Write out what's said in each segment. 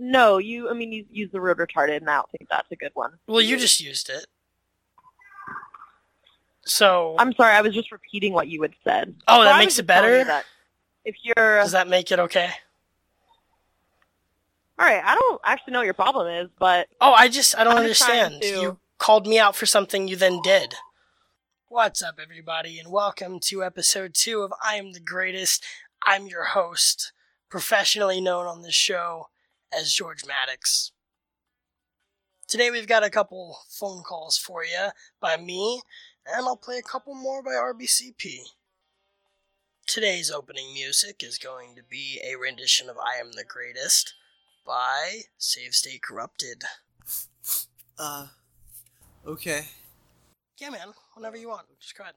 No, you used the word retarded, and I don't think that's a good one. Well, you just used it. So... I'm sorry, I was just repeating what you had said. Oh, that makes it better? That if you're... Does that make it okay? Alright, I don't actually know what your problem is, but... Oh, I don't understand. You called me out for something you then did. What's up, everybody, and welcome to episode 2 of I Am the Greatest. I'm your host, professionally known on this show as George Maddox. Today we've got a couple phone calls for you by me, and I'll play a couple more by RBCP. Today's opening music is going to be a rendition of I Am the Greatest by Save State Corrupted. Okay. Yeah, man, whenever you want, just go ahead.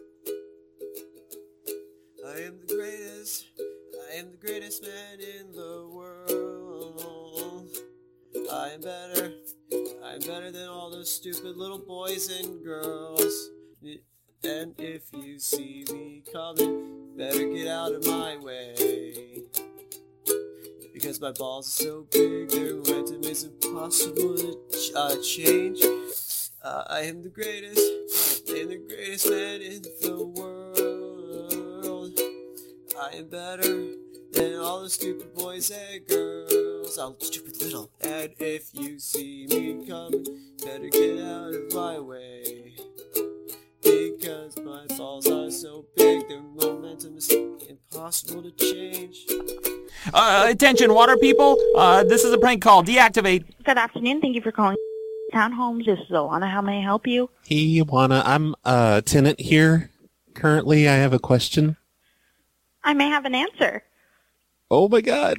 I am the greatest man in the world. I am better than all those stupid little boys and girls. And if you see me coming, better get out of my way. Because my balls are so big, their momentum is impossible to change. I am the greatest man in the world. I am better than all the stupid boys and girls, all stupid little. And if you see me coming, better get out of my way. Because my balls are so big, their momentum is impossible to change. Attention, water people. This is a prank call. Deactivate. Good afternoon. Thank you for calling Townhomes. This is Alana. How may I help you? Hey, Alana. I'm a tenant here. Currently, I have a question. I may have an answer. Oh, my God.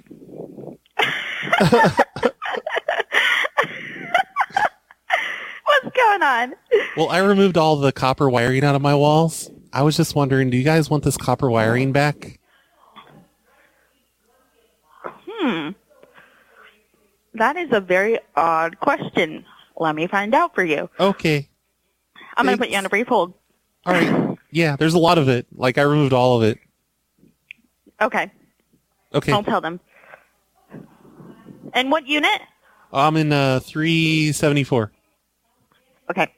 What's going on? Well, I removed all the copper wiring out of my walls. I was just wondering, do you guys want this copper wiring back? That is a very odd question. Let me find out for you. Okay. I'm going to put you on a brief hold. All right. Yeah, there's a lot of it. Like, I removed all of it. Okay. Okay. I'll tell them. And what unit? I'm in 374. Okay.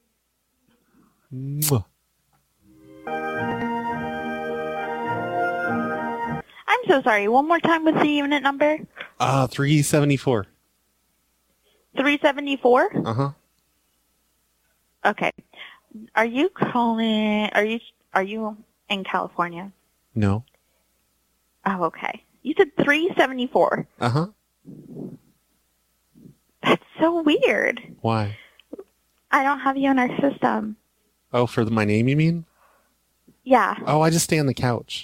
Mwah. I'm so sorry. One more time with the unit number. 374. 374? Uh-huh. Okay. Are you calling... Are you in California? No. Oh, okay. You said 374. Uh-huh. That's so weird. Why? I don't have you in our system. Oh, for my name, you mean? Yeah. Oh, I just stay on the couch.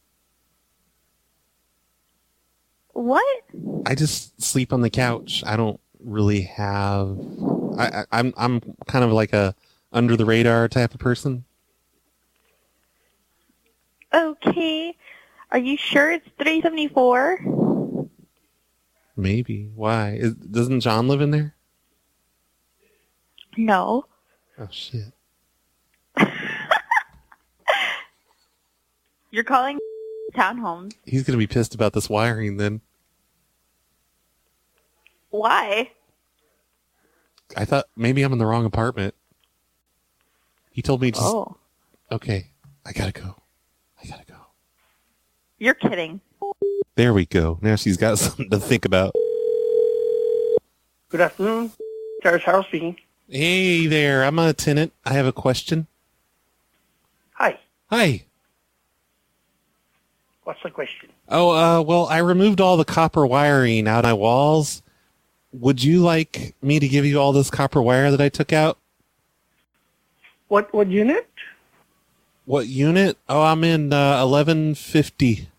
What? I just sleep on the couch. I don't really have... I'm kind of like a under-the-radar type of person. Okay. Are you sure it's 374? Maybe. Why? Doesn't John live in there? No. Oh, shit. You're calling Townhomes. He's going to be pissed about this wiring then. Why? I thought maybe I'm in the wrong apartment. He told me just... Oh. Okay, I gotta go. You're kidding. There we go. Now she's got something to think about. Good afternoon. Terrace Harold speaking. Hey there, I'm a tenant. I have a question. Hi. Hi. What's the question? Oh, well, I removed all the copper wiring out of my walls. Would you like me to give you all this copper wire that I took out? What unit? What unit? Oh, I'm in 1150.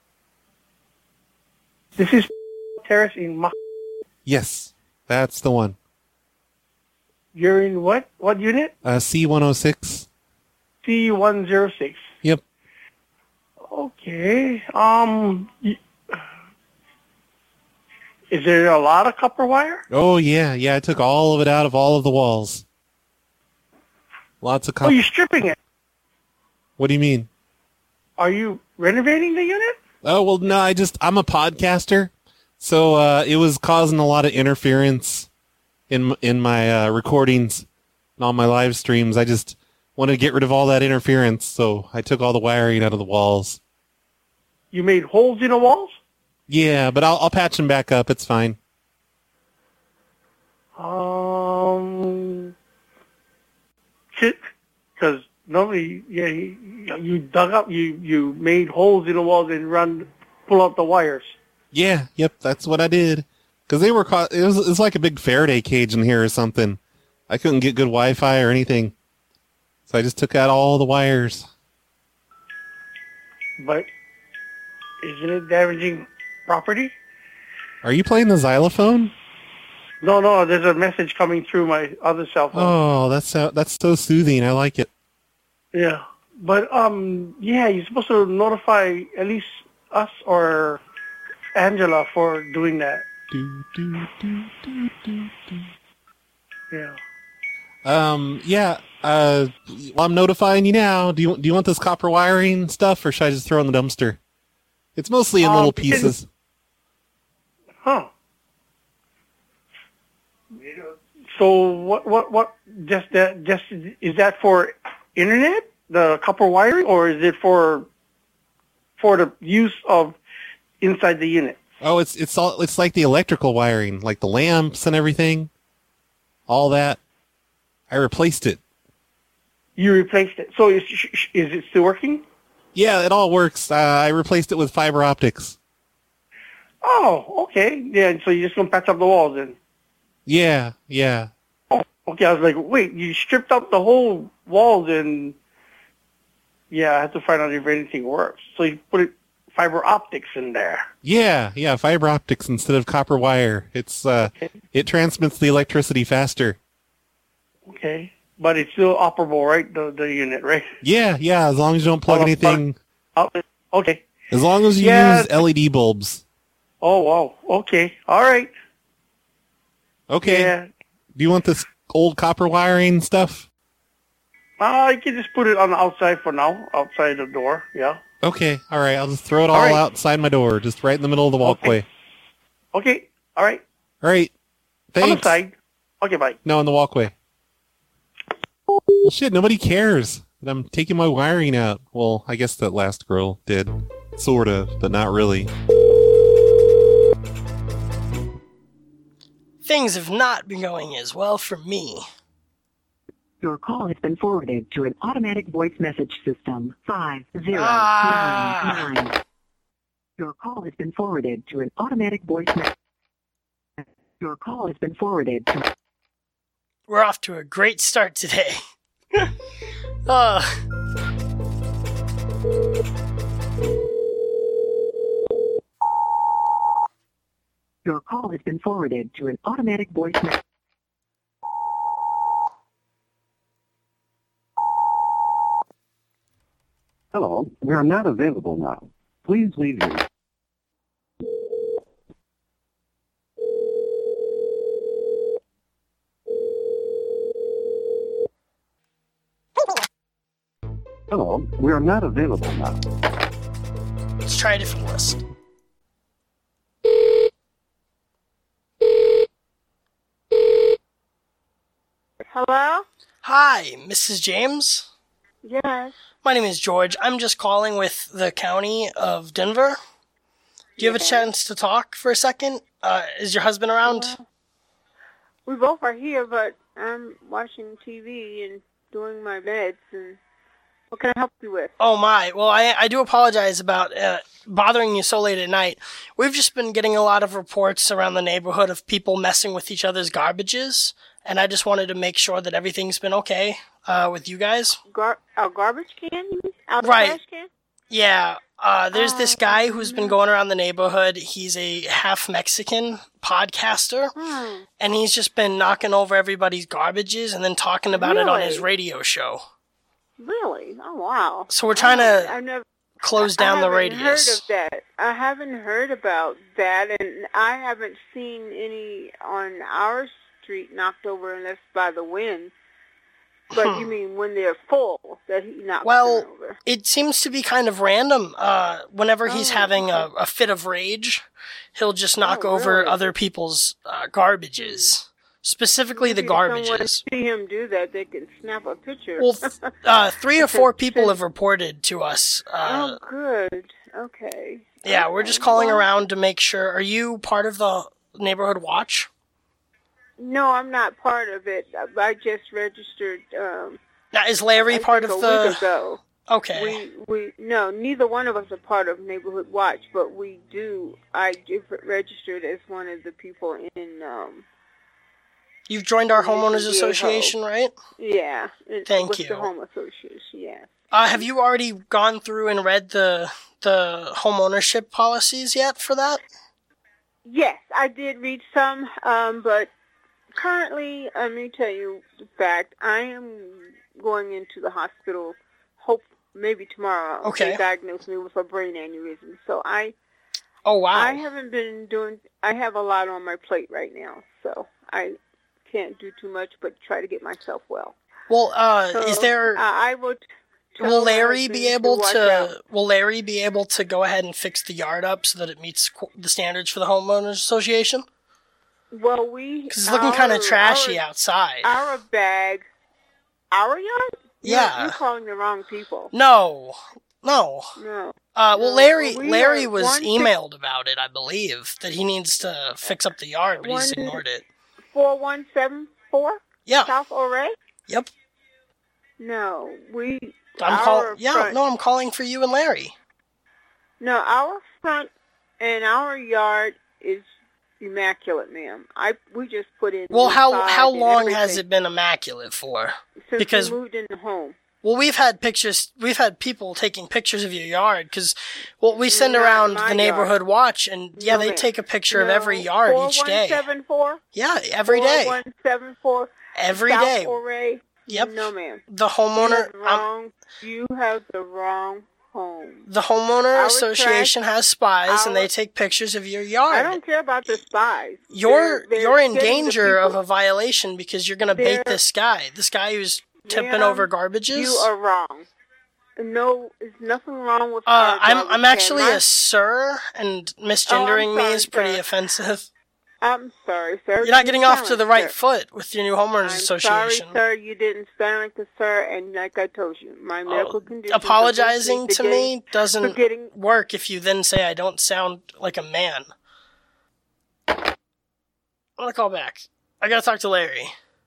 This is Terrace in Yes, that's the one. You're in what? What unit? C106. C106. Yep. Okay. Is there a lot of copper wire? Oh, yeah. I took all of it out of all of the walls. Lots of copper. Oh, you're stripping it. What do you mean? Are you renovating the unit? Oh, well, no, I'm a podcaster, So it was causing a lot of interference in my recordings and all my live streams. I just wanted to get rid of all that interference, so I took all the wiring out of the walls. You made holes in the walls? Yeah, but I'll patch them back up. It's fine. Because normally, yeah, you dug up, you made holes in the walls and pull out the wires. Yeah, yep, that's what I did. Because they were caught. It was like a big Faraday cage in here or something. I couldn't get good Wi-Fi or anything, so I just took out all the wires. But isn't it damaging property? Are you playing the xylophone? No, there's a message coming through my other cell phone. Oh, that's so soothing. I like it. Yeah, but yeah, you're supposed to notify at least us or Angela for doing that. Yeah. Yeah. Well, I'm notifying you now. Do you want this copper wiring stuff, or should I just throw it in the dumpster? It's mostly in little pieces. Huh. So what? Just is that for internet, the copper wiring, or is it for the use of inside the unit? Oh, it's like the electrical wiring, like the lamps and everything, all that. I replaced it. You replaced it. So is it still working? Yeah, it all works. I replaced it with fiber optics. Oh, okay. Yeah, so you're just gonna patch up the walls then? Yeah. Oh, okay. I was like, wait, you stripped out the whole walls and yeah, I have to find out if anything works. So you put fiber optics in there. Yeah, fiber optics instead of copper wire. It's It transmits the electricity faster. Okay. But it's still operable, right? The unit, right? Yeah, as long as you don't plug anything. Okay. As long as you use LED bulbs. Oh, wow. Okay. All right. Okay. Yeah. Do you want this old copper wiring stuff? I can just put it on the outside for now, outside the door. Yeah. Okay. All right. I'll just throw it all outside my door, just right in the middle of the walkway. Okay. All right. All right. Thanks. On the side. Okay, bye. No, in the walkway. Well, shit, nobody cares that I'm taking my wiring out. Well, I guess that last girl did. Sort of, but not really. Things have not been going as well for me. Your call has been forwarded to an automatic voice message system. 5099. Your call has been forwarded to an automatic voice message. Your call has been forwarded to... We're off to a great start today. Your call has been forwarded to an automatic voice message. Hello, we are not available now. Please leave your... Hello, we are not available now. Let's try a different list. Hello? Hi, Mrs. James? Yes. My name is George. I'm just calling with the county of Denver. Do you have a chance to talk for a second? Is your husband around? Well, we both are here, but I'm watching TV and doing my meds. And what can I help you with? Oh my. Well, I do apologize about bothering you so late at night. We've just been getting a lot of reports around the neighborhood of people messing with each other's garbages, and I just wanted to make sure that everything's been okay with you guys. A garbage can? You mean? Out of Right. trash can? Yeah. There's this guy who's been going around the neighborhood. He's a half Mexican podcaster, and he's just been knocking over everybody's garbages and then talking about it on his radio show. Really? Oh, wow. So we're trying to close down the radius. I haven't heard about that, and I haven't seen any on our street knocked over unless by the wind. But you mean when they're full, that he knocks them Well, over? it seems to be kind of random. Whenever he's having a fit of rage, he'll just knock over really? other people's garbages. Specifically the Maybe if someone garbages. see him do that, they can snap a picture. Well, 3 or 4 people have reported to us. Oh, good. Okay. Yeah, we're just calling around to make sure. Are you part of the neighborhood watch? No, I'm not part of it. I just registered. Now, is Larry part of a the? week ago. Okay. No, neither one of us are part of Neighborhood Watch, but we do. I registered as one of the people in. You've joined our homeowners association, right? Yeah. Thank you. The home association, yes. Have you already gone through and read the home ownership policies yet for that? Yes, I did read some, but currently, let me tell you the fact, I am going into the hospital, maybe tomorrow. Okay. They diagnosed me with a brain aneurysm, so Oh, wow. I haven't been I have a lot on my plate right now, so I can't do too much but try to get myself well. Well, is there... I would... Will Larry be able to go ahead and fix the yard up so that it meets the standards for the homeowners association? Well, because it's looking kind of trashy outside. Our yard? Yeah. You're calling the wrong people. No. No. Well, Larry was emailed about it, I believe, that he needs to fix up the yard, but he's ignored it. 4174? Yeah. South Ouray? Yep. No, I'm calling for you and Larry. No, our front and our yard is immaculate, ma'am. We just put in. Well, how long has it been immaculate for? Since we moved in the home. Well, we've had people taking pictures of your yard, because, we send around the neighborhood watch, and they take a picture of every yard each day. 4174? Yeah, every day. 4174? Every South day. Ouray? Yep. No, ma'am. The homeowner... You have the wrong home. The homeowner association has spies, and they take pictures of your yard. I don't care about the spies. You're in danger of a violation because you're going to bait this guy. This guy who's tipping over garbages. You are wrong. No, there's nothing wrong with I'm actually a sir, and misgendering me is pretty offensive. I'm sorry, sir. You're not getting off to the right foot with your new homeowners association. Sorry, sir. You didn't sound like a sir, and like I told you, my medical condition. Apologizing to me doesn't work if you then say I don't sound like a man. I'm gonna call back. I gotta talk to Larry.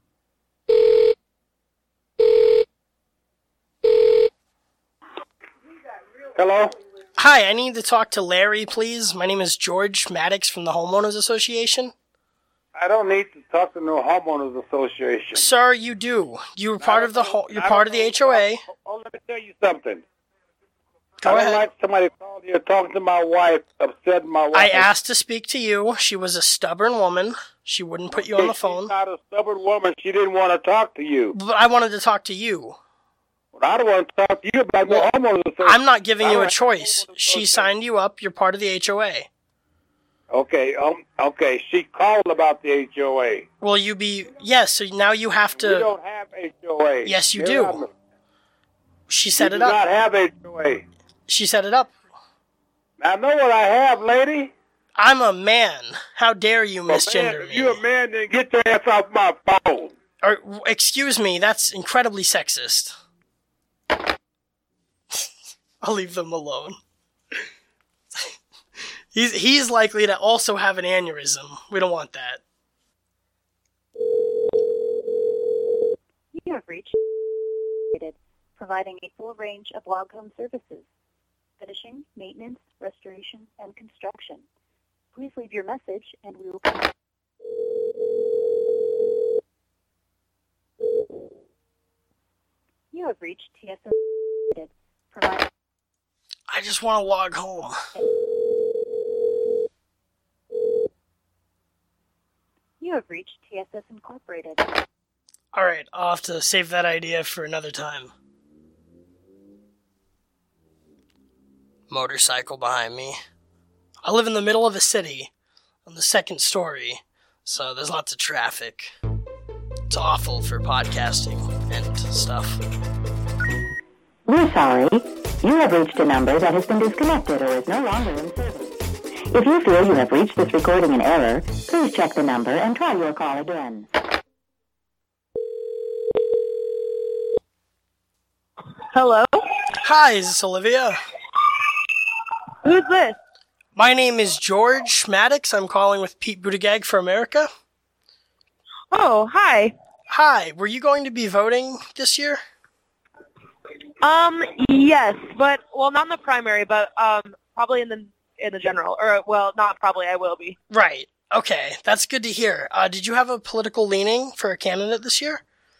Hello? Hi, I need to talk to Larry, please. My name is George Maddox from the Homeowners Association. I don't need to talk to no homeowners association. Sir, you do. You're part of the HOA. Oh, let me tell you something. Go ahead. I don't like somebody calling you talking to my wife, upset my wife. I asked to speak to you. She was a stubborn woman. She wouldn't put you on the phone. She's not a stubborn woman. She didn't want to talk to you. But I wanted to talk to you. Well, I don't want to talk to you about the homeowners association. I'm not giving you a choice. She signed you up. You're part of the HOA. Okay, okay. She called about the HOA. Will you be... Yes, so now you have to... We don't have HOA. Yes, you do. She set it up. We do not have HOA. She set it up. I know what I have, lady. I'm a man. How dare you misgender me? If you're a man, then get your ass off my phone. Or, excuse me, that's incredibly sexist. I'll leave them alone. He's likely to also have an aneurysm. We don't want that. You have reached providing a full range of log home services, finishing, maintenance, restoration, and construction. Please leave your message and we will... You have reached TSS providing... I just want to log home. You have reached TSS Incorporated. Alright, I'll have to save that idea for another time. Motorcycle behind me. I live in the middle of a city, on the second story, so there's lots of traffic. It's awful for podcasting and stuff. We're sorry. You have reached a number that has been disconnected or is no longer in service. If you feel you have reached this recording in error, please check the number and try your call again. Hello? Hi, is this Olivia? Who's this? My name is George Maddox. I'm calling with Pete Buttigieg for America. Oh, hi. Hi, were you going to be voting this year? Yes, but, well, not in the primary, but, probably in the general, or, well, not probably, I will be. Right. Okay, that's good to hear. Did you have a political leaning for a candidate this year?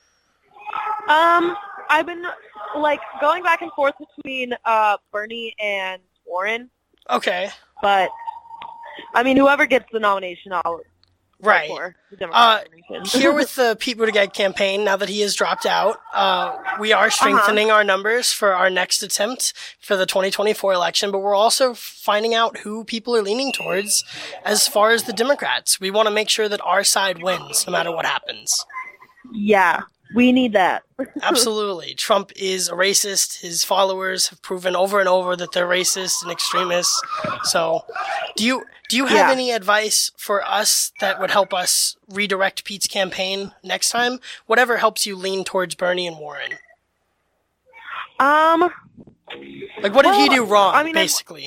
I've been, like, going back and forth between, Bernie and Warren. Okay. But, I mean, whoever gets the nomination, I'll right. vote for. The Democratic nomination. Here with the Pete Buttigieg campaign, now that he has dropped out, we are strengthening our numbers for our next attempt for the 2024 election, but we're also finding out who people are leaning towards as far as the Democrats. We want to make sure that our side wins, no matter what happens. Yeah. We need that. Absolutely. Trump is a racist. His followers have proven over and over that they're racist and extremists. So, do you have any advice for us that would help us redirect Pete's campaign next time? Whatever helps you lean towards Bernie and Warren. Like, what did he do wrong, basically?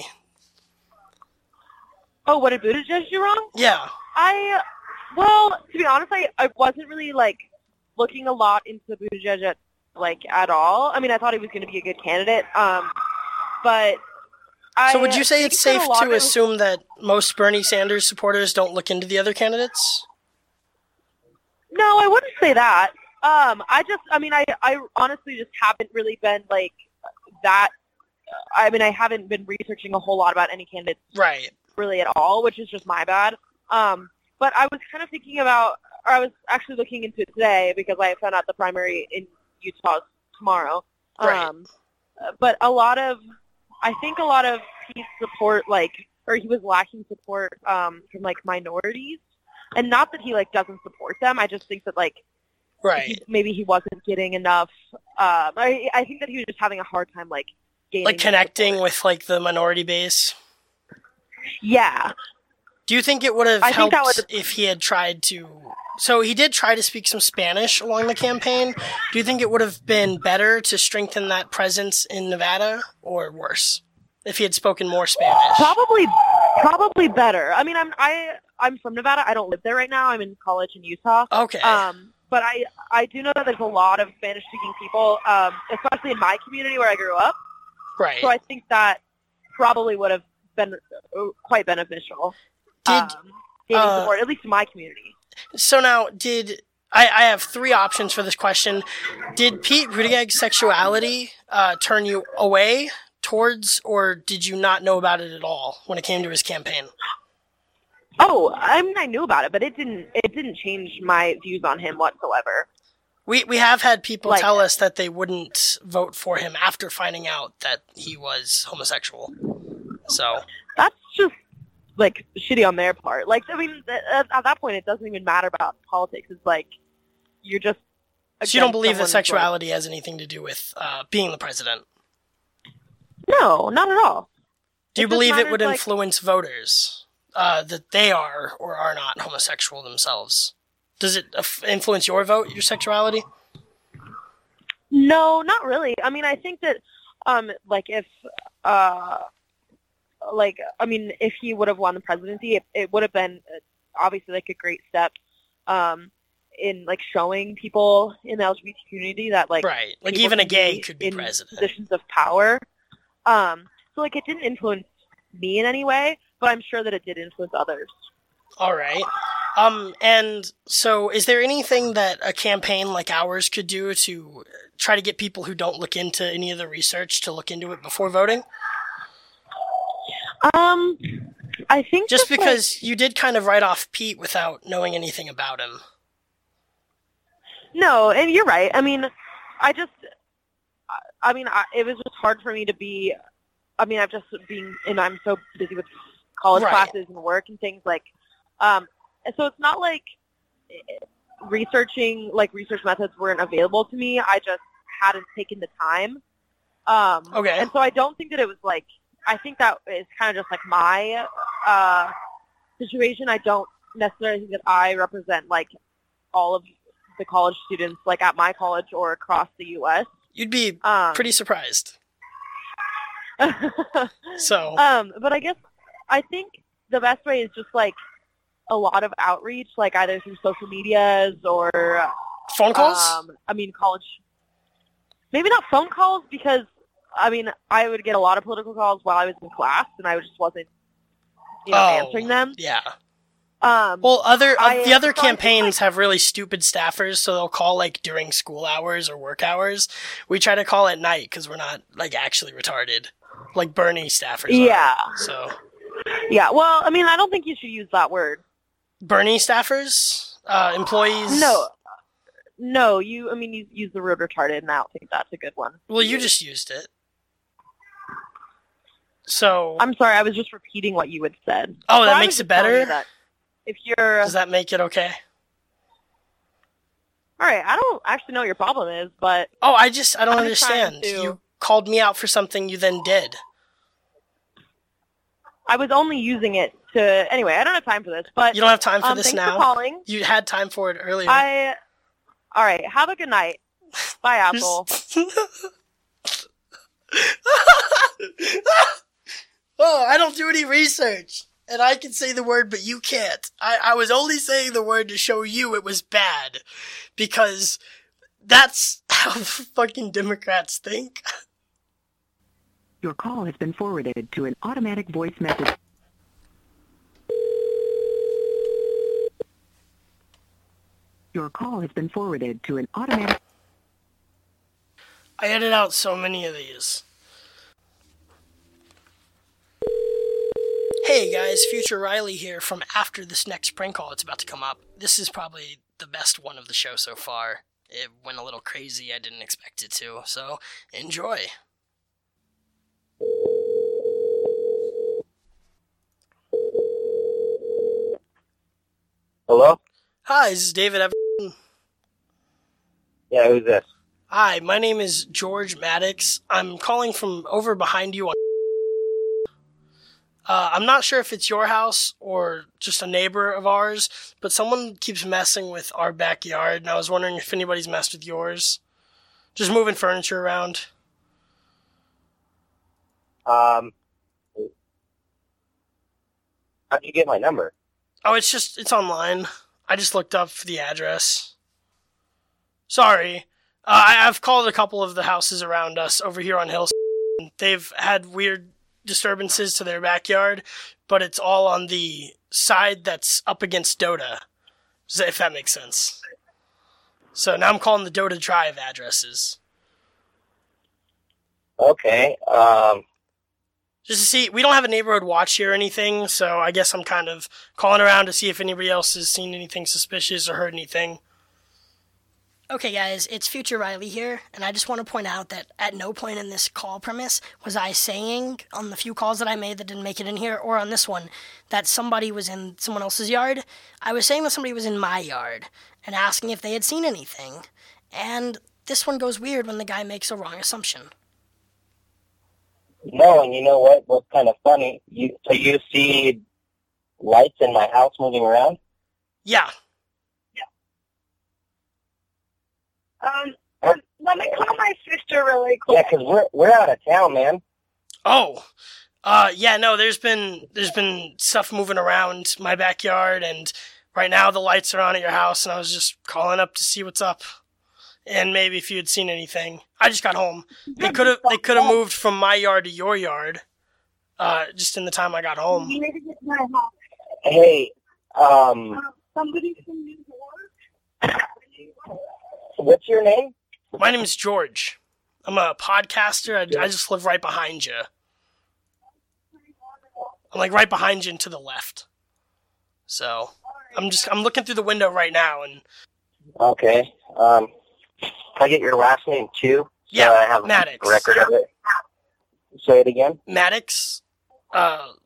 Oh, what did Buttigieg do wrong? Yeah. Well, to be honest, I wasn't really, like, looking a lot into Buttigieg at all. I mean, I thought he was going to be a good candidate, but So would you say it's safe to assume that most Bernie Sanders supporters don't look into the other candidates? No, I wouldn't say that. I honestly just haven't really been, like, that, I mean, I haven't been researching a whole lot about any candidates really at all, which is just my bad. But I was kind of thinking about, or I was actually looking into it today because I found out the primary in Utah tomorrow. Right. But I think a lot of Pete's support, he was lacking support from, like, minorities. And not that he, like, doesn't support them. I just think that, like, maybe he wasn't getting enough. I think that he was just having a hard time, like, gaining. Like, connecting with, like, the minority base? Yeah. Do you think it would have helped if he had tried to... So he did try to speak some Spanish along the campaign. Do you think it would have been better to strengthen that presence in Nevada, or worse, if he had spoken more Spanish? Probably better. I mean, I'm from Nevada. I don't live there right now. I'm in college in Utah. Okay. But I do know that there's a lot of Spanish-speaking people, especially in my community where I grew up. Right. So I think that probably would have been quite beneficial. Gaining support, at least in my community. So now, I have three options for this question. Did Pete Buttigieg's sexuality turn you away towards, or did you not know about it at all when it came to his campaign? Oh, I mean, I knew about it, but it didn't change my views on him whatsoever. We have had people tell us that they wouldn't vote for him after finding out that he was homosexual. So that's just, like, shitty on their part. Like, I mean, at that point, it doesn't even matter about politics. It's like, you're just... So you don't believe that sexuality has anything to do with being the president? No, not at all. Do you believe it would influence voters that they are or are not homosexual themselves? Does it influence your vote, your sexuality? No, not really. I mean, I think that, if he would have won the presidency, it would have been obviously, like, a great step in, like, showing people in the LGBT community that, like... Right. Like, even a gay could be president. Positions of power. So, like, it didn't influence me in any way, but I'm sure that it did influence others. All right. And so is there anything that a campaign like ours could do to try to get people who don't look into any of the research to look into it before voting? I think just because you did kind of write off Pete without knowing anything about him. No, and you're right. I mean, it was just hard for me to be, I'm so busy with college classes and work and things, like, so it's not like, research methods weren't available to me. I just hadn't taken the time. Okay. And so I don't think that it was like, I think that is kind of just like my situation. I don't necessarily think that I represent like all of the college students like at my college or across the U.S. You'd be pretty surprised. So. But I think the best way is just like a lot of outreach, like either through social medias or phone calls. College. Maybe not phone calls because I would get a lot of political calls while I was in class, and I just wasn't, answering them. Yeah. Well, the other campaigns have really stupid staffers, so they'll call like during school hours or work hours. We try to call at night because we're not like actually retarded, like Bernie staffers. Yeah. So. Yeah. Well, I don't think you should use that word. Bernie staffers, employees. No. You use the word retarded, and I don't think that's a good one. Well, you just used it. So. I'm sorry. I was just repeating what you had said. Oh, that makes it better. Does that make it okay? All right, I don't actually know what your problem is, but... Oh, I don't understand. You called me out for something you then did. I was only using it to... Anyway, I don't have time for this, but... You don't have time for this now? Thanks for calling. You had time for it earlier. All right, have a good night. Bye, Apple. Oh, I don't do any research. And I can say the word, but you can't. I was only saying the word to show you it was bad. Because that's how fucking Democrats think. Your call has been forwarded to an automatic voice message. Your call has been forwarded to an automatic... I edit out so many of these. Hey guys, Future Riley here from after this next prank call that's about to come up. This is probably the best one of the show so far. It went a little crazy, I didn't expect it to, so enjoy. Hello? Hi, this is David Everton. Yeah, who's this? Hi, my name is George Maddox. I'm calling from over behind you on... I'm not sure if it's your house or just a neighbor of ours, but someone keeps messing with our backyard, and I was wondering if anybody's messed with yours. Just moving furniture around. How'd you get my number? Oh, it's online. I just looked up the address. Sorry. I've called a couple of the houses around us over here on Hill. They've had weird disturbances to their backyard, but it's all on the side that's up against Dota, if that makes sense. So now I'm calling the Dota Drive addresses. Okay, just to see, we don't have a neighborhood watch here or anything, so I guess I'm kind of calling around to see if anybody else has seen anything suspicious or heard anything. Okay guys, it's Future Riley here, and I just want to point out that at no point in this call premise was I saying, on the few calls that I made that didn't make it in here, or on this one, that somebody was in someone else's yard. I was saying that somebody was in my yard, and asking if they had seen anything. And this one goes weird when the guy makes a wrong assumption. No, and you know what? What's kind of funny? You see lights in my house moving around? Yeah. Let me call my sister really quick. Yeah, because we're out of town, man. Oh, yeah, no, there's been stuff moving around my backyard, and right now the lights are on at your house, and I was just calling up to see what's up, and maybe if you had seen anything. I just got home. They could have moved from my yard to your yard, just in the time I got home. You need to get to my house. Hey, Somebody from New York. What's your name? My name is George. I'm a podcaster. I just live right behind you. I'm like right behind you and to the left. So I'm looking through the window right now and. Okay. Can I get your last name too? Yeah, I have Maddox. A record of it. Say it again. Maddox.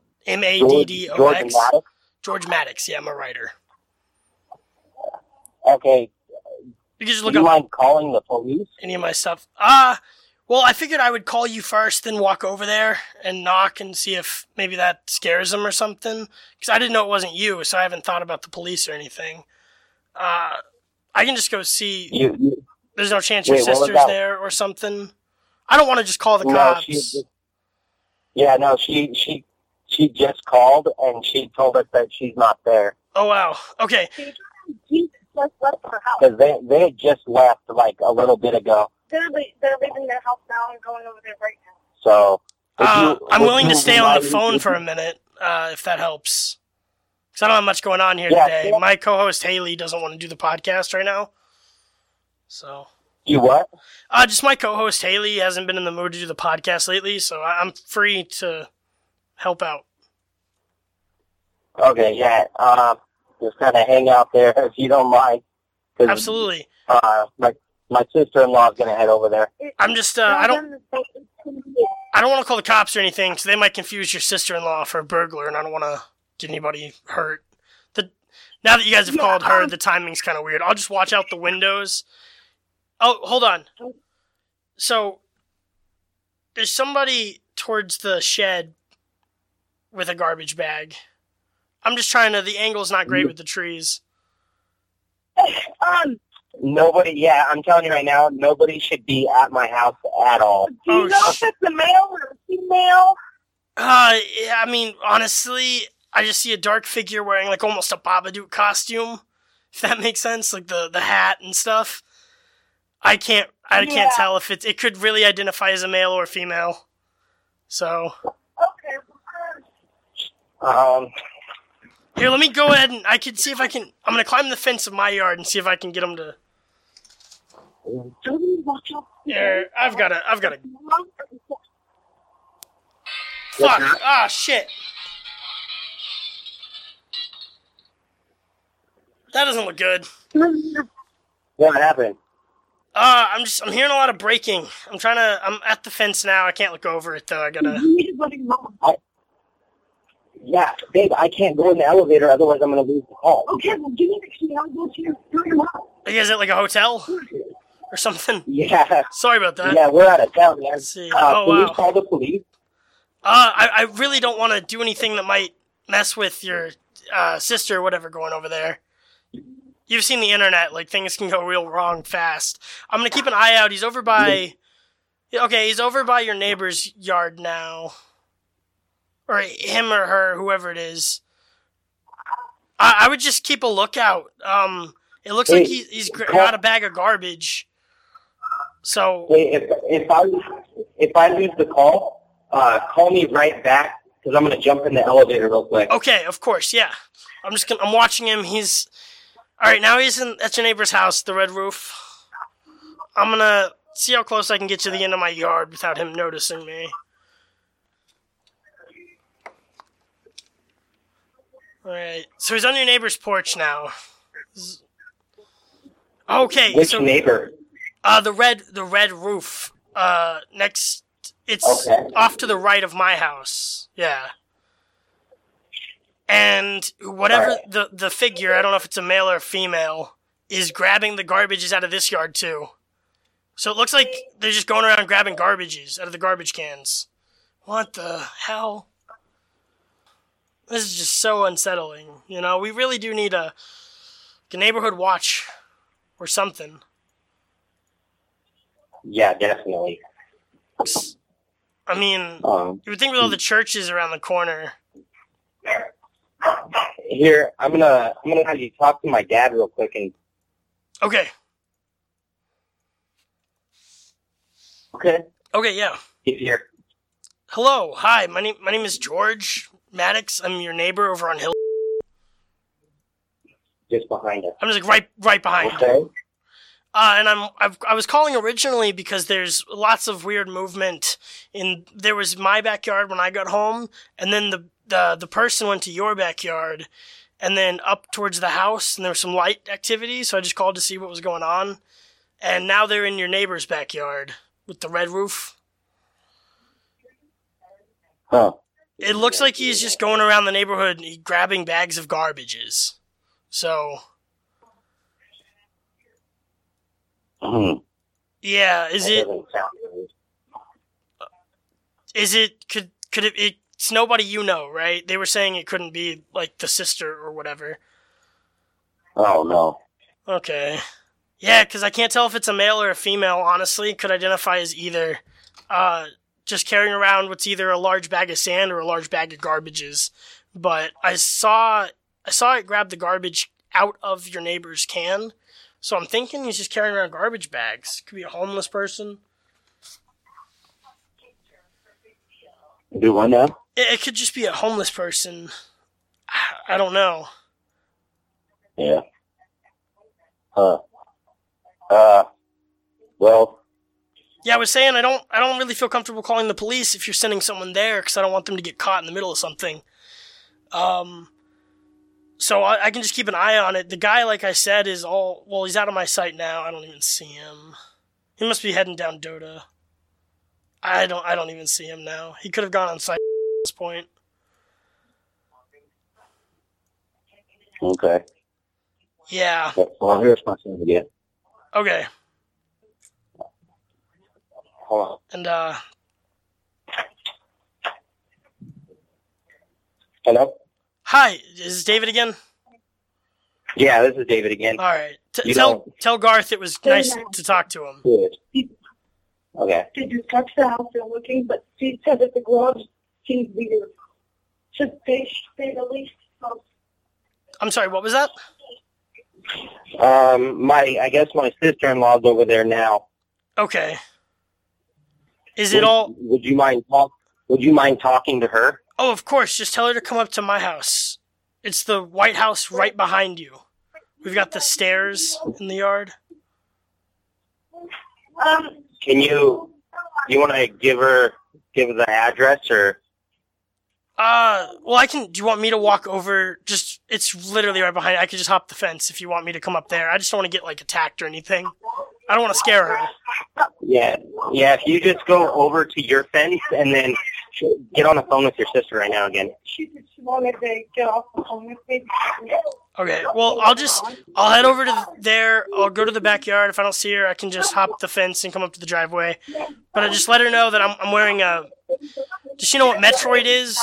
Maddox. George Maddox. George Maddox. Yeah, I'm a writer. Okay. You can just Do look you up mind calling the police? any of my stuff. Well, I figured I would call you first, then walk over there and knock and see if maybe that scares them or something. Because I didn't know it wasn't you, so I haven't thought about the police or anything. I can just go see. There's no chance your sister's there or something. I don't want to just call the cops. She just called and she told us that she's not there. Oh wow. Okay. Jesus just left her house. Because they had just left like a little bit ago. They're leaving their house now and going over there right now. So I'm willing to stay on the phone for a minute, if that helps. Because I don't have much going on here today. Yeah. My co-host Haley doesn't want to do the podcast right now. So. You what? Just my co-host Haley hasn't been in the mood to do the podcast lately, so I'm free to help out. Okay, yeah. Just kind of hang out there if you don't mind. Absolutely. My sister-in-law is going to head over there. I'm just, I don't want to call the cops or anything, because they might confuse your sister-in-law for a burglar, and I don't want to get anybody hurt. Now that you guys have called her, the timing's kind of weird. I'll just watch out the windows. Oh, hold on. So, there's somebody towards the shed with a garbage bag. I'm just trying to, the angle's not great with the trees. Nobody, I'm telling you right now, nobody should be at my house at all. Do you know if it's a male or a female? Yeah, I mean, honestly, I just see a dark figure wearing like almost a Babadook costume, if that makes sense, like the hat and stuff. I can't tell if it could really identify as a male or female. So. Okay. Here, let me go ahead and I can see if I can. I'm gonna climb the fence of my yard and see if I can get them to. Here, I've got a. Fuck! Ah, shit! That doesn't look good. What happened? I'm hearing a lot of breaking. I'm at the fence now. I can't look over it though. I gotta. Yeah, babe, I can't go in the elevator, otherwise I'm going to lose the call. Okay, well, give me the key. I'll go to your mom. Are you guys at like a hotel or something? Yeah. Sorry about that. Yeah, we're out of town, man. Let's see. Can you call the police? I really don't want to do anything that might mess with your sister or whatever going over there. You've seen the internet, like things can go real wrong fast. I'm going to keep an eye out. He's over by your neighbor's yard now. Or him or her, whoever it is. I would just keep a lookout. It looks like he's got a bag of garbage. So. Wait, if I lose the call, call me right back because I'm gonna jump in the elevator real quick. Okay, of course, yeah. I'm watching him. All right. Now he's at your neighbor's house, the red roof. I'm gonna see how close I can get to the end of my yard without him noticing me. Alright, so he's on your neighbor's porch now. Okay, Which neighbor? The red roof. It's off to the right of my house. Yeah. And whatever the figure, I don't know if it's a male or a female, is grabbing the garbages out of this yard too. So it looks like they're just going around grabbing garbages out of the garbage cans. What the hell? This is just so unsettling. You know, we really do need a neighborhood watch or something. Yeah, definitely. I mean, you would think with all the churches around the corner. Here, I'm gonna have you talk to my dad real quick and. Okay. Okay. Okay, yeah. He's here. Hello, hi. My name is George Maddox. I'm your neighbor over on Hill. Just behind us. I'm just like right behind you. And I was calling originally because there's lots of weird movement there was my backyard when I got home, and then the person went to your backyard, and then up towards the house, and there was some light activity, so I just called to see what was going on. And now they're in your neighbor's backyard with the red roof. Huh. It looks like he's just going around the neighborhood grabbing bags of garbages. So, Yeah, is That it? doesn't sound good. Is it? Could it? It's nobody you know, right? They were saying it couldn't be like the sister or whatever. Oh, no. Okay. Yeah, because I can't tell if it's a male or a female, honestly. Could identify as either. Just carrying around what's either a large bag of sand or a large bag of garbages. But I saw it grab the garbage out of your neighbor's can. So I'm thinking he's just carrying around garbage bags. Could be a homeless person. Do what now? It could just be a homeless person. I don't know. Yeah. Well. Yeah, I was saying I don't really feel comfortable calling the police if you're sending someone there because I don't want them to get caught in the middle of something. So I can just keep an eye on it. The guy, like I said, he's out of my sight now. I don't even see him. He must be heading down Dota. I don't even see him now. He could have gone on site at this point. Okay. Yeah. Well, here's my son again. Okay. Hold on. And, Hello? hi, is this David again? Yeah, this is David again. All right. Tell Garth it was nice to talk to him. Good. Okay. She just touched the house and looking, but she said that the gloves seemed weird. Should they the least? I'm sorry, what was that? I guess my sister-in-law's over there now. Okay. Is it all? Would you mind talking to her? Oh, of course. Just tell her to come up to my house. It's the White House right behind you. We've got the stairs in the yard. Can you want to give her the address or? Well, I can. Do you want me to walk over? It's literally right behind. I could just hop the fence if you want me to come up there. I just don't want to get like attacked or anything. I don't want to scare her. Yeah. If you just go over to your fence and then get on the phone with your sister right now again. She wanted to get off the phone with me. Okay. Well, I'll head over to there. I'll go to the backyard. If I don't see her, I can just hop the fence and come up to the driveway. But I just let her know that I'm wearing a. Does she know what Metroid is?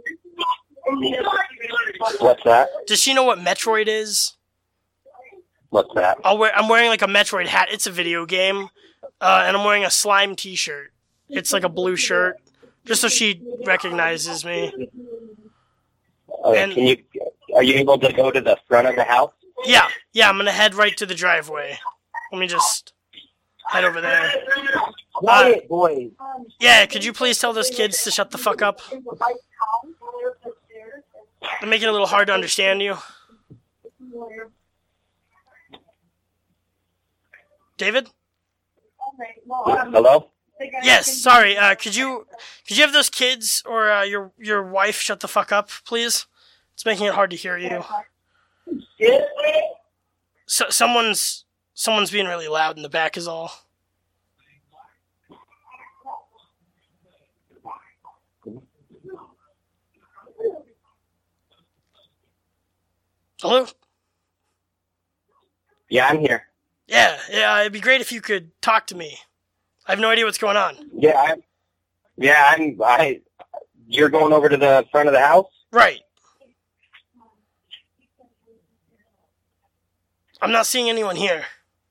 What's that? Does she know what Metroid is? What's that? I'm wearing like a Metroid hat. It's a video game, and I'm wearing a slime T-shirt. It's like a blue shirt, just so she recognizes me. Okay, And- are you able to go to the front of the house? Yeah, I'm gonna head right to the driveway. Let me just head over there. Quiet, boys. Yeah, could you please tell those kids to shut the fuck up? They're making it a little hard to understand you. David? Hello? Yes, sorry. Could you have those kids or your wife shut the fuck up, please? It's making it hard to hear you. So someone's being really loud in the back is all. Hello? Yeah, I'm here. Yeah, it'd be great if you could talk to me. I have no idea what's going on. You're going over to the front of the house? Right. I'm not seeing anyone here.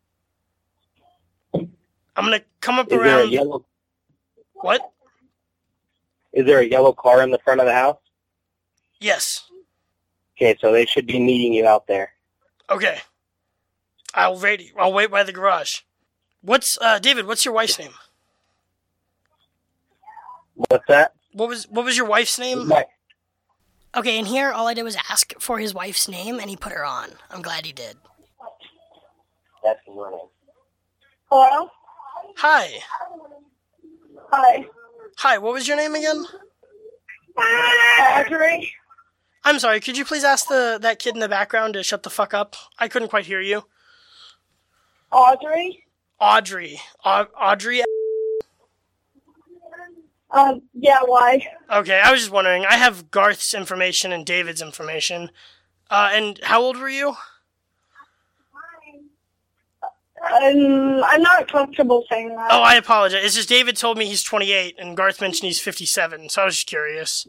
I'm gonna come up Is around. there a yellow? What? Is there a yellow car in the front of the house? Yes. Okay, so they should be meeting you out there. Okay. I'll wait by the garage. David, what's your wife's name? What's that? What was your wife's name? Okay, and here all I did was ask for his wife's name, and he put her on. I'm glad he did. That's your name. Hello? Hi. Hi. Hi, what was your name again? Audrey? I'm sorry, could you please ask that kid in the background to shut the fuck up? I couldn't quite hear you. Audrey? Audrey. Audrey? Yeah, why? Okay, I was just wondering. I have Garth's information and David's information. And how old were you? I'm not comfortable saying that. Oh, I apologize. It's just David told me he's 28, and Garth mentioned he's 57, so I was just curious.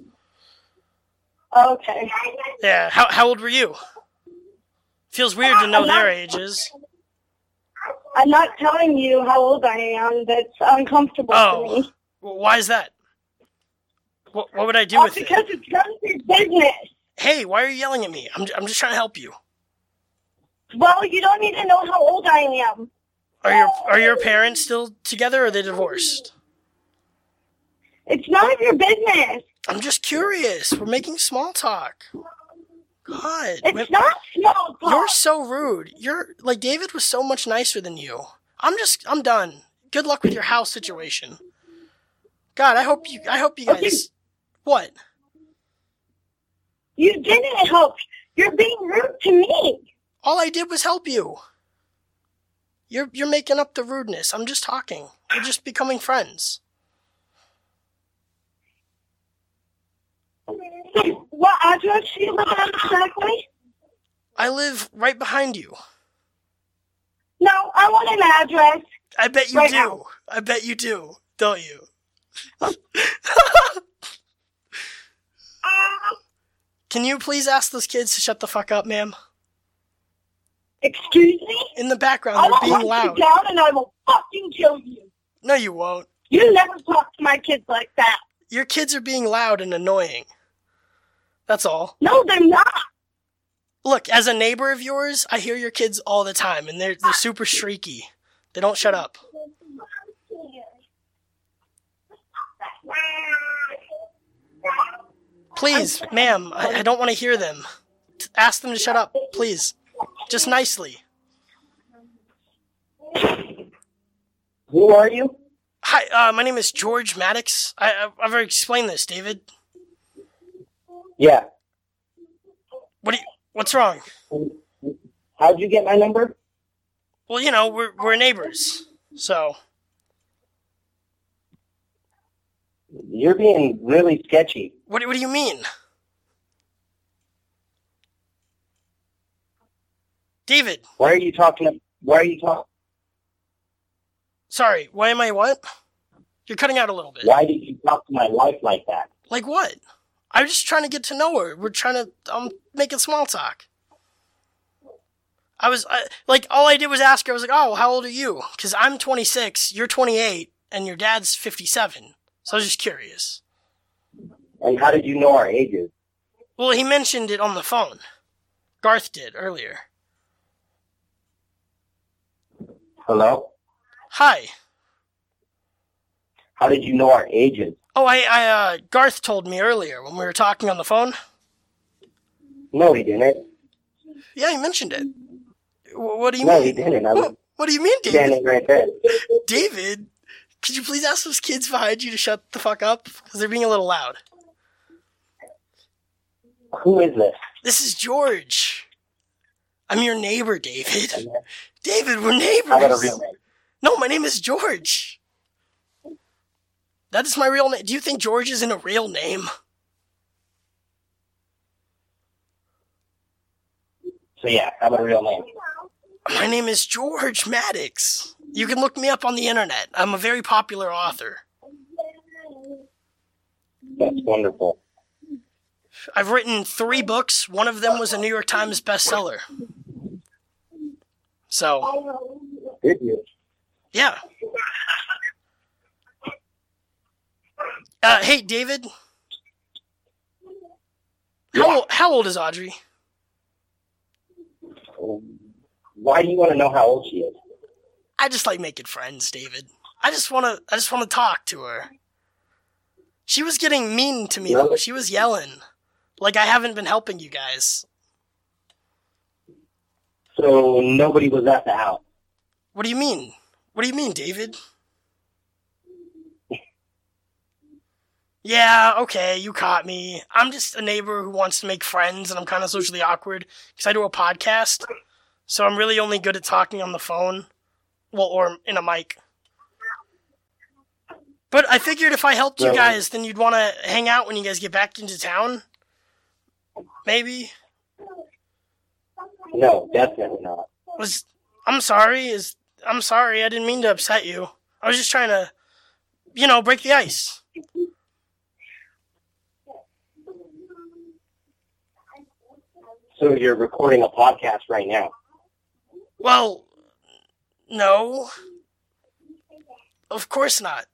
Okay. Yeah, how old were you? Feels weird to know their ages. I'm not telling you how old I am. That's uncomfortable for me. Well, why is that? What would I do with it? Because it's none of your business. Hey, why are you yelling at me? I'm just trying to help you. Well, you don't need to know how old I am. Are your parents still together, or are they divorced? It's none of your business. I'm just curious. We're making small talk. God. It's not small talk. You're so rude. David was so much nicer than you. I'm done. Good luck with your house situation. God, I hope you guys... Okay. What? You didn't help. You're being rude to me. All I did was help you. You're making up the rudeness. I'm just talking. We're just becoming friends. What address do you live on exactly? I live right behind you. No, I want an address. I bet you right do. now. I bet you do, don't you? Can you please ask those kids to shut the fuck up, ma'am? Excuse me? In the background, they're being loud. I will hunt you down and I will fucking kill you. No, you won't. You never talk to my kids like that. Your kids are being loud and annoying. That's all. No, they're not. Look, as a neighbor of yours, I hear your kids all the time, and they're super shrieky. They don't shut up. Please, ma'am, I don't want to hear them. Ask them to shut up, please. Just nicely. Who are you? Hi, my name is George Maddox. I've already explained this, David. Yeah. What's wrong? How'd you get my number? Well, we're neighbors, so. You're being really sketchy. What do you mean? David. Why are you talking? Sorry, why am I what? You're cutting out a little bit. Why did you talk to my wife like that? Like what? I'm just trying to get to know her. I'm making small talk. All I did was ask her, I was like, oh, how old are you? Because I'm 26, you're 28, and your dad's 57. So I was just curious. And how did you know our ages? Well, he mentioned it on the phone. Garth did earlier. Hello? Hi. How did you know our ages? Oh, Garth told me earlier when we were talking on the phone. No, he didn't. Yeah, he mentioned it. What do you mean? No, he didn't. What do you mean, David? Standing right there. David, could you please ask those kids behind you to shut the fuck up? Because they're being a little loud. Who is this? This is George. I'm your neighbor, David. David, we're neighbors. I got a real name. No, my name is George. That is my real name. Do you think George isn't a real name? So yeah, I have a real name. My name is George Maddox. You can look me up on the internet. I'm a very popular author. That's wonderful. I've written 3 books. One of them was a New York Times bestseller. So. Did you? Yeah. Hey, David. How old is Audrey? Why do you want to know how old she is? I just like making friends, David. I just want to talk to her. She was getting mean to me though. She was yelling. Like I haven't been helping you guys. So nobody was at the house. What do you mean? What do you mean, David? Yeah, okay, you caught me. I'm just a neighbor who wants to make friends, and I'm kind of socially awkward because I do a podcast, so I'm really only good at talking on the phone, well, or in a mic. But I figured if I helped you guys, then you'd want to hang out when you guys get back into town? Maybe? No, definitely not. I'm sorry, I'm sorry. I didn't mean to upset you. I was just trying to, break the ice. So you're recording a podcast right now? Well, no. Of course not.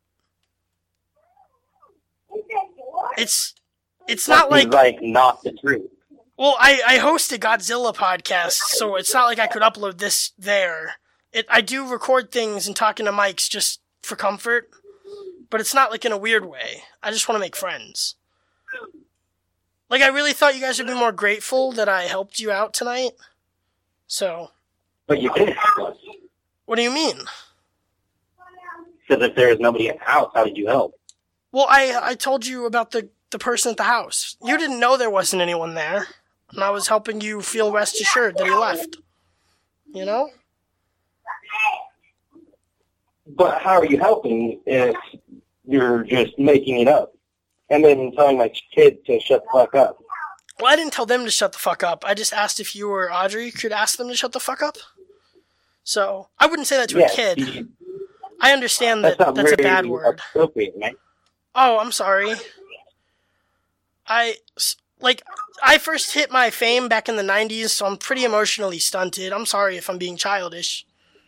It's not like not the truth. Well, I host a Godzilla podcast, so it's not like I could upload this there. I do record things and talk into mics just for comfort, but it's not like in a weird way. I just want to make friends. Like, I really thought you guys would be more grateful that I helped you out tonight. So. But you didn't help us. What do you mean? Because if there was nobody at the house, how did you help? Well, I told you about the person at the house. You didn't know there wasn't anyone there. And I was helping you feel rest assured that he left. You know? But how are you helping if you're just making it up? And then telling my kid to shut the fuck up. Well, I didn't tell them to shut the fuck up. I just asked if you or Audrey could ask them to shut the fuck up. So, I wouldn't say that to a kid. I understand that's a bad word. Right? Oh, I'm sorry. I first hit my fame back in the 90s, so I'm pretty emotionally stunted. I'm sorry if I'm being childish.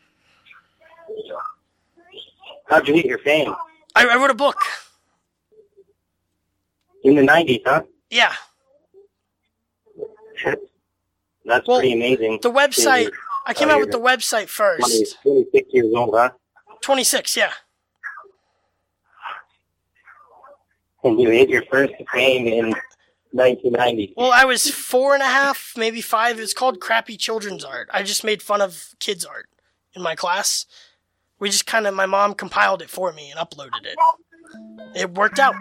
How'd you hit your fame? I wrote a book. In the 90s, huh? Yeah. That's pretty amazing. The website, I came out with the website first. 26 years old, huh? 26, yeah. And you hit your first fame in 1990. Well, I was 4.5, maybe 5. It's called Crappy Children's Art. I just made fun of kids' art in my class. We just my mom compiled it for me and uploaded it. It worked out.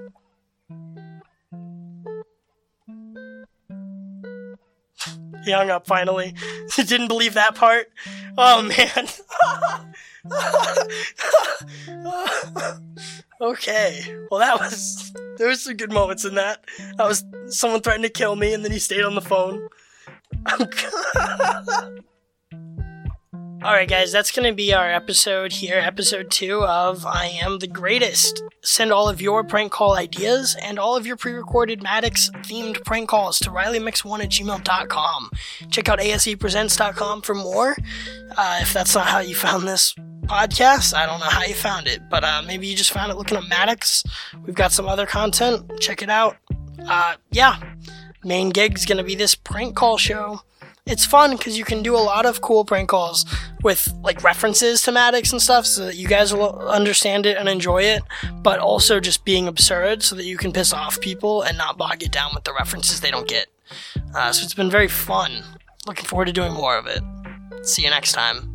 He hung up finally. Didn't believe that part. Oh, man. Okay. Well, there was some good moments in that. That was someone threatened to kill me, and then he stayed on the phone. Alright guys, that's going to be our episode here, episode 2 of I Am the Greatest. Send all of your prank call ideas and all of your pre-recorded Maddox-themed prank calls to RileyMix1@gmail.com. Check out asepresents.com for more. If that's not how you found this podcast, I don't know how you found it, but maybe you just found it looking at Maddox. We've got some other content. Check it out. Main gig's going to be this prank call show. It's fun because you can do a lot of cool prank calls with references to Maddox and stuff so that you guys will understand it and enjoy it, but also just being absurd so that you can piss off people and not bog it down with the references they don't get. So it's been very fun. Looking forward to doing more of it. See you next time.